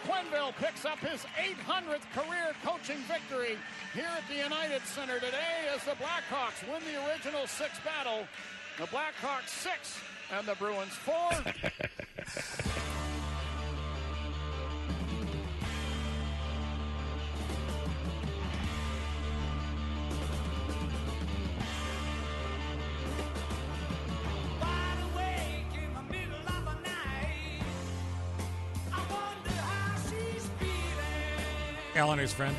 Quenneville picks up his 800th career coaching victory here at the United Center today as the Blackhawks win the original 6 battle. The Blackhawks 6 and the Bruins 4. Eleanor's friend.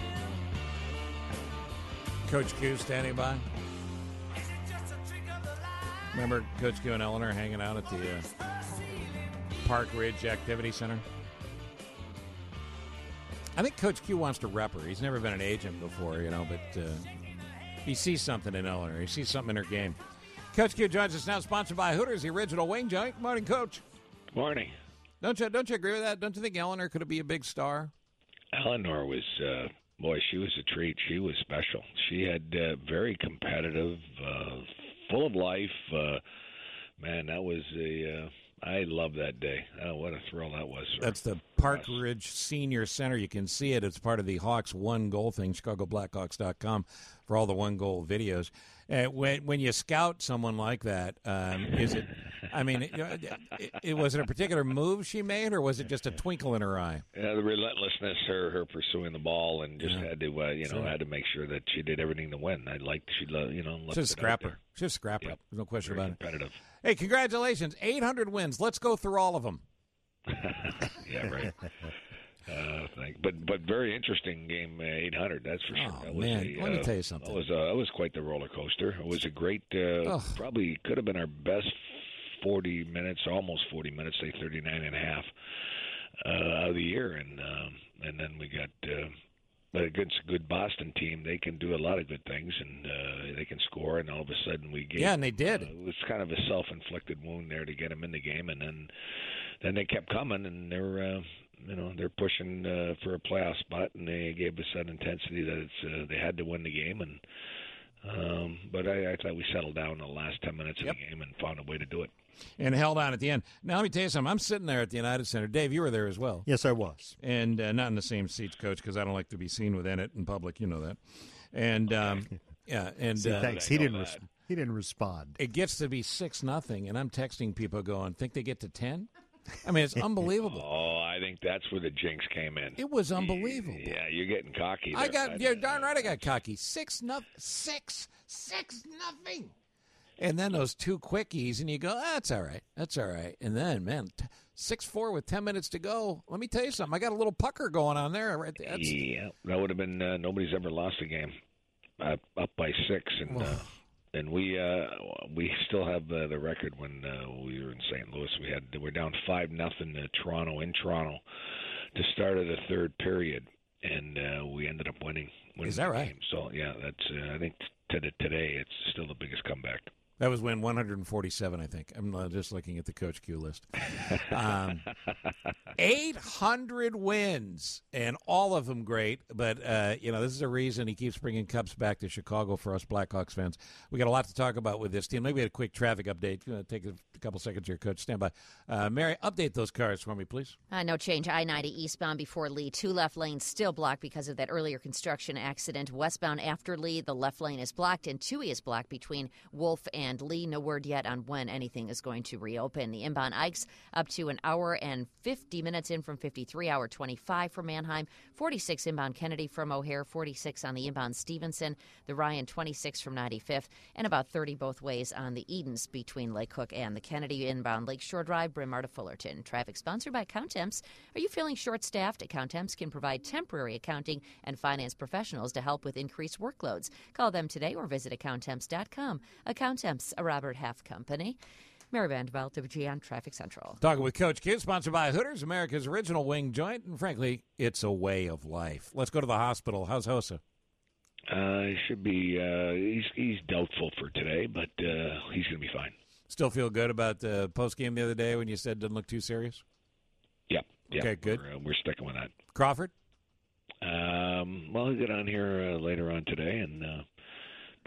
Coach Q standing by. Remember Coach Q and Eleanor hanging out at the Park Ridge Activity Center? I think Coach Q wants to rep her. He's never been an agent before, but he sees something in Eleanor. He sees something in her game. Coach Q joins us now, sponsored by Hooters, the original wing joint. Good morning, Coach. Morning. Don't you agree with that? Don't you think Eleanor could be a big star? Eleanor was, she was a treat. She was special. She had very competitive, full of life. Man, that was I love that day. Oh, what a thrill that was. That's the Park Ridge Senior Center. You can see it. It's part of the Hawks one goal thing, ChicagoBlackhawks.com for all the one goal videos. When you scout someone like that, is it? I mean, was it a particular move she made, or was it just a twinkle in her eye? The relentlessness, her pursuing the ball, and just had to, had to make sure that she did everything to win. She's a scrapper. She's a scrapper. Yep. There's no question Very about competitive. it. Hey, congratulations! 800 wins. Let's go through all of them. Yeah, right. But very interesting game, 800. That's for sure. Oh, man, let me tell you something. It was quite the roller coaster. It was a great, probably could have been our best 40 minutes, almost 40 minutes, say 39 and a half of the year, and then we got a good Boston team. They can do a lot of good things, and they can score. And all of a sudden, we gave. Yeah, and they did. It was kind of a self-inflicted wound there to get them in the game, and then they kept coming, and they're pushing for a playoff spot, and they gave us that intensity that they had to win the game. And but I thought we settled down in the last 10 minutes of the game and found a way to do it. And held on at the end. Now, let me tell you something. I'm sitting there at the United Center. Dave, you were there as well. Yes, I was. And not in the same seats, Coach, because I don't like to be seen with Ennett in public. You know that. And, yeah. And thanks. He didn't respond. It gets to be 6-0, and I'm texting people going, think they get to 10? I mean, it's unbelievable. Oh, I think that's where the jinx came in. It was unbelievable. Yeah, you're getting cocky there. You're darn right I got cocky. 6-0. And then those 2 quickies, and you go, that's all right. That's all right. And then, man, 6-4 with 10 minutes to go. Let me tell you something. I got a little pucker going on there. Right there. Yeah, that would have been nobody's ever lost a game up by 6. And we still have the record when we were in St. Louis. We're down 5-0 to Toronto in Toronto to start of the third period, and we ended up winning. Is that right? Game. So yeah, that's I think today it's still the biggest comeback. That was win 147, I think. I'm just looking at the Coach Q list. 800 wins, and all of them great. But, this is a reason he keeps bringing Cubs back to Chicago for us Blackhawks fans. We got a lot to talk about with this team. Maybe a quick traffic update. Take a couple seconds here, Coach. Stand by. Mary, update those cars for me, please. No change. I-90 eastbound before Lee. 2 left lanes still blocked because of that earlier construction accident. Westbound after Lee, the left lane is blocked, and 2E is blocked between Wolf and Lee. No word yet on when anything is going to reopen. The inbound Ikes up to an hour and 50 minutes in from 53, hour 25 from Manheim, 46 inbound Kennedy from O'Hare, 46 on the inbound Stevenson, the Ryan 26 from 95th, and about 30 both ways on the Edens between Lake Cook and the Kennedy inbound Lakeshore Drive, Bryn Mawr to Fullerton. Traffic sponsored by Accountemps. Are you feeling short-staffed? Accountemps can provide temporary accounting and finance professionals to help with increased workloads. Call them today or visit accountemps.com. Accountemps, a Robert Half company. Mary Vanderbilt, WGN Traffic Central. Talking with Coach Q, sponsored by Hooters, America's original wing joint, and frankly, it's a way of life. Let's go to the hospital. How's Hossa? He should be. He's doubtful for today, but he's going to be fine. Still feel good about the post game the other day when you said it didn't look too serious? Yep. Okay, good. We're sticking with that. Crawford? Well, he'll get on here later on today and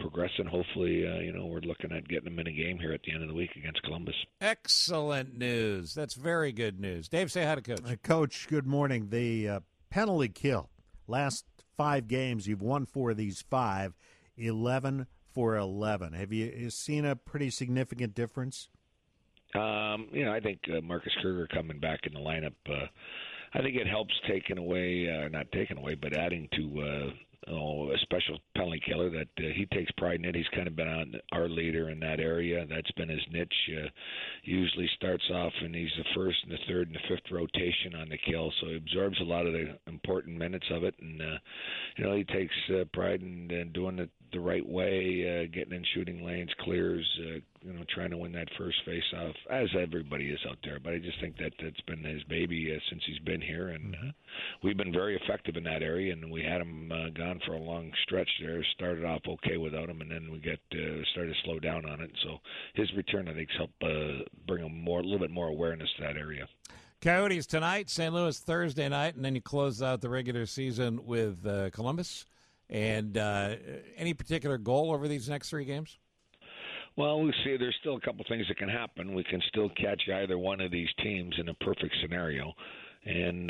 progressing. Hopefully, we're looking at getting them in a game here at the end of the week against Columbus. Excellent news. That's very good news. Dave, say hi to Coach. Coach, good morning. The penalty kill. Last 5 games, you've won 4 of these 5, 11 for 11. Have you seen a pretty significant difference? I think Marcus Kruger coming back in the lineup, I think it helps not taking away, but adding to a special penalty killer that he takes pride in it. He's kind of been our leader in that area. That's been his niche. Usually starts off and he's the first and the third and the fifth rotation on the kill, so he absorbs a lot of the important minutes of it. And he takes pride in doing it the right way, getting in shooting lanes, clears, trying to win that first face-off, as everybody is out there. But I just think that it's been his baby since he's been here, and we've been very effective in that area. And we had him gone for a long stretch there. Started off okay without him, and then we started to slow down on it. So his return, I think, has helped bring a little bit more awareness to that area. Coyotes tonight, St. Louis Thursday night, and then you close out the regular season with Columbus. And any particular goal over these next 3 games? Well, we see there's still a couple things that can happen. We can still catch either one of these teams in a perfect scenario. And,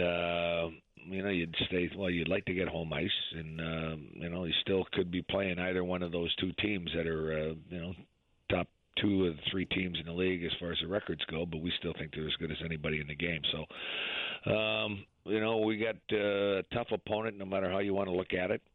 you'd like to get home ice. And, you still could be playing either one of those 2 teams that are, top 2 of the 3 teams in the league as far as the records go, but we still think they're as good as anybody in the game. So, we got a tough opponent no matter how you want to look at it.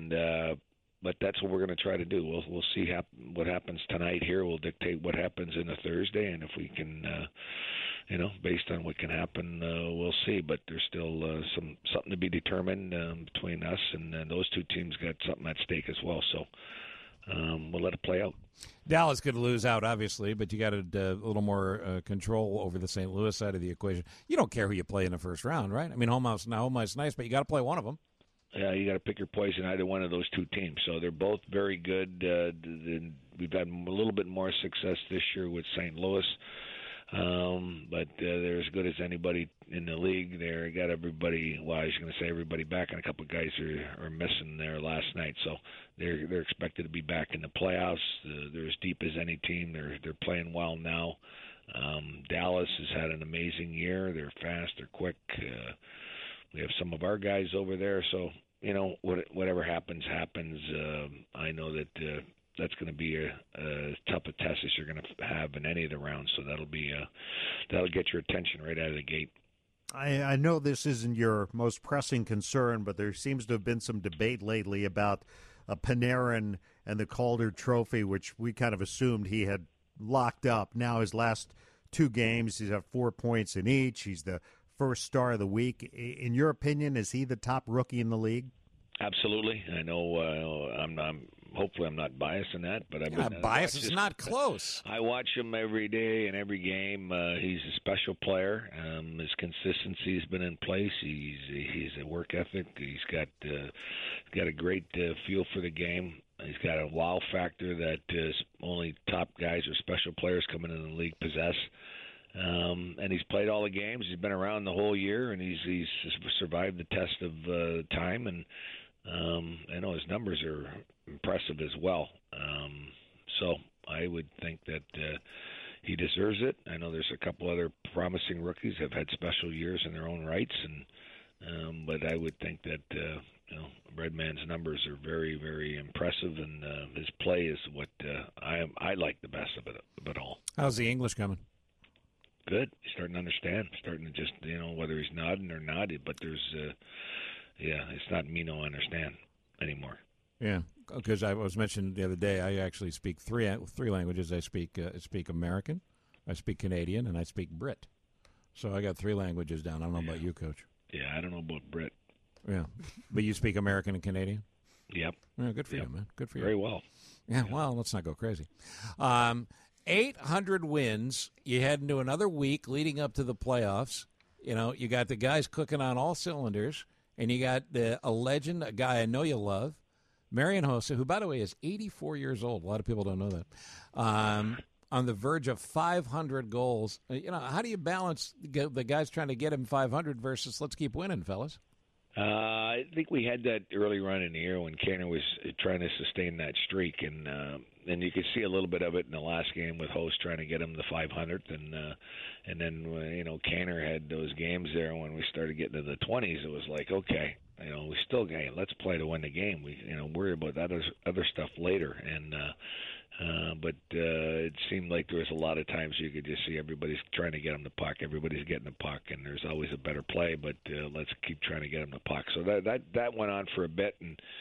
But that's what we're going to try to do. We'll see what happens tonight here. We'll dictate what happens in the Thursday, and if we can, based on what can happen, we'll see. But there's still something to be determined between us, and those 2 teams got something at stake as well. So we'll let it play out. Dallas could lose out, obviously, but you got a little more control over the St. Louis side of the equation. You don't care who you play in the first round, right? I mean, home ice nice, but you got to play one of them. Yeah, you got to pick your poison, either one of those 2 teams. So they're both very good. We've had a little bit more success this year with St. Louis, but they're as good as anybody in the league. They got everybody. Well, I was going to say everybody back, and a couple of guys are missing there last night. So they're expected to be back in the playoffs. They're as deep as any team. They're playing well now. Dallas has had an amazing year. They're fast. They're quick. We have some of our guys over there, so whatever happens. I know that that's going to be a tough a test as you're going to have in any of the rounds. So that'll get your attention right out of the gate. I know this isn't your most pressing concern, but there seems to have been some debate lately about Panarin and the Calder Trophy, which we kind of assumed he had locked up. Now his last 2 games, he's had 4 points in each. He's the first star of the week. In your opinion, is he the top rookie in the league? Absolutely. I know hopefully I'm not biased in that, but bias is not close. I watch him every day and every game. He's a special player. His consistency has been in place. He's a work ethic. He's got a great feel for the game. He's got a wow factor that only top guys or special players coming in the league possess. And he's played all the games. He's been around the whole year, and he's survived the test of time. And I know his numbers are impressive as well. So I would think that he deserves it. I know there's a couple other promising rookies that have had special years in their own rights, but I would think that Redman's numbers are very, very impressive, and his play is what I like the best of it all. How's the English coming? Good. He's starting to understand. Starting to just, whether he's nodding or not, but there's, it's not me no understand anymore. Yeah, because I was mentioned the other day, I actually speak three languages. I speak American, I speak Canadian, and I speak Brit. So I got 3 languages down. I don't know about you, Coach. Yeah, I don't know about Brit. Yeah, but you speak American and Canadian? Yep. Yeah, good for you, man. Good for you. Very well. Yeah, well, let's not go crazy. 800 wins. You head into another week leading up to the playoffs. You got the guys cooking on all cylinders, and you got a legend, a guy I know you love, Marian Hossa, who, by the way, is 84 years old. A lot of people don't know that. On the verge of 500 goals. How do you balance the guys trying to get him 500 versus let's keep winning, fellas? I think we had that early run in the year when Kaner was trying to sustain that streak, and you could see a little bit of it in the last game with Host trying to get him the 500th, and then Kaner had those games there when we started getting to the 20s. It was like, okay, we still let's play to win the game. We worry about that other stuff later, and. But it seemed like there was a lot of times you could just see everybody's trying to get him the puck. Everybody's getting the puck, and there's always a better play. But let's keep trying to get him the puck. So that went on for a bit,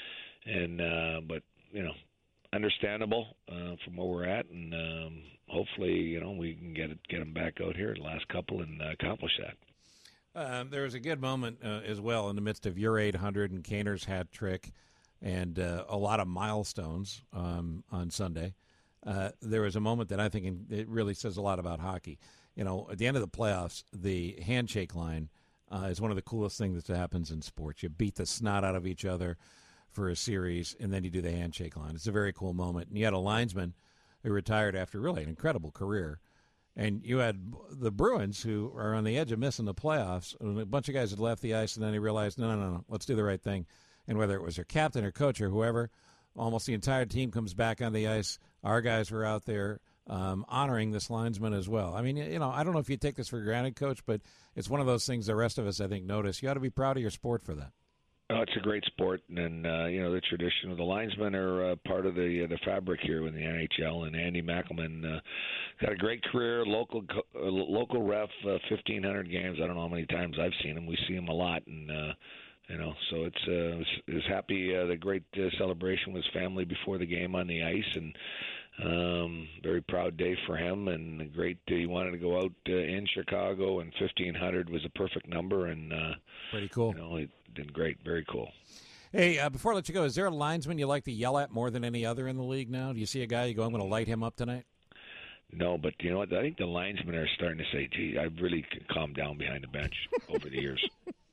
but understandable from where we're at, and hopefully we can get him back out here the last couple and accomplish that. There was a good moment as well in the midst of your 800 and Kaner's hat trick, and a lot of milestones on Sunday. There was a moment that I think it really says a lot about hockey. At the end of the playoffs, the handshake line is one of the coolest things that happens in sports. You beat the snot out of each other for a series, and then you do the handshake line. It's a very cool moment. And you had a linesman who retired after really an incredible career. And you had the Bruins, who are on the edge of missing the playoffs. And a bunch of guys had left the ice, and then they realized, no, let's do the right thing. And whether it was their captain or coach or whoever, almost the entire team comes back on the ice. Our guys were out there honoring this linesman as well. I mean, I don't know if you take this for granted, Coach, but it's one of those things the rest of us, I think, notice. You ought to be proud of your sport for that. Oh, it's a great sport, and the tradition of the linesmen are part of the fabric here in the NHL. And Andy Mackelman got a great career, local ref, 1,500 games. I don't know how many times I've seen him. We see him a lot, and so it's happy. The great celebration with his family before the game on the ice, and very proud day for him. And great, he wanted to go out in Chicago, and 1,500 was a perfect number. And pretty cool. He did great, very cool. Hey, before I let you go, is there a linesman you like to yell at more than any other in the league now? Do you see a guy you go, I'm going to light him up tonight? No, but you know what? I think the linesmen are starting to say, gee, I've really calmed down behind the bench over the years.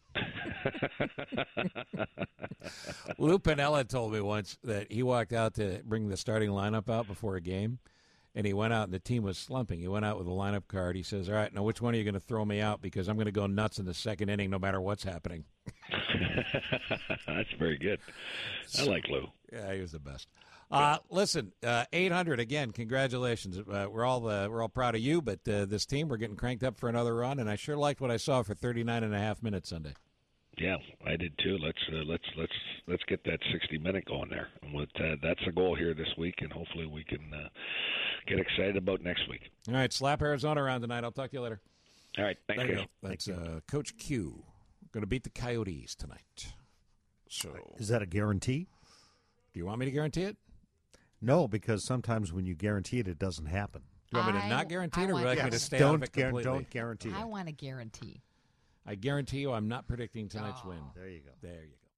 Lou Piniella told me once that he walked out to bring the starting lineup out before a game, and he went out and the team was slumping. He went out with a lineup card. He says, all right, now which one are you going to throw me out, because I'm going to go nuts in the second inning no matter what's happening. That's very good. I like Lou. Yeah, he was the best. Listen, 800 again. Congratulations. We're all proud of you, but this team, we're getting cranked up for another run, and I sure liked what I saw for 39 and a half minutes Sunday. Yeah, I did too. Let's get that 60-minute going there. And that's the goal here this week, and hopefully we can get excited about next week. All right, slap Arizona around tonight. I'll talk to you later. All right, thank you. That's Coach Q. Going to beat the Coyotes tonight. So, is that a guarantee? Do you want me to guarantee it? No, because sometimes when you guarantee it, it doesn't happen. Do you want me to not guarantee it, or would you like me to stay out of it completely? Don't guarantee it. I want a guarantee. I guarantee you I'm not predicting tonight's win. There you go. There you go.